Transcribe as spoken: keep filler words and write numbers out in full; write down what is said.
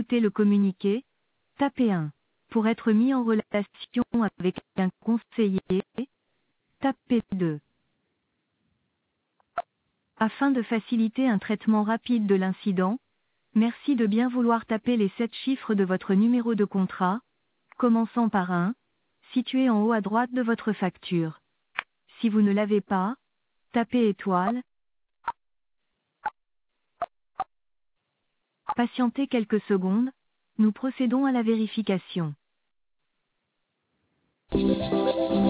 écouter le communiqué, tapez un. Pour être mis en relation avec un conseiller, tapez deux. Afin de faciliter un traitement rapide de l'incident, merci de bien vouloir taper les sept chiffres de votre numéro de contrat, commençant par un, situé en haut à droite de votre facture. Si vous ne l'avez pas, tapez étoile. Patientez quelques secondes, nous procédons à la vérification.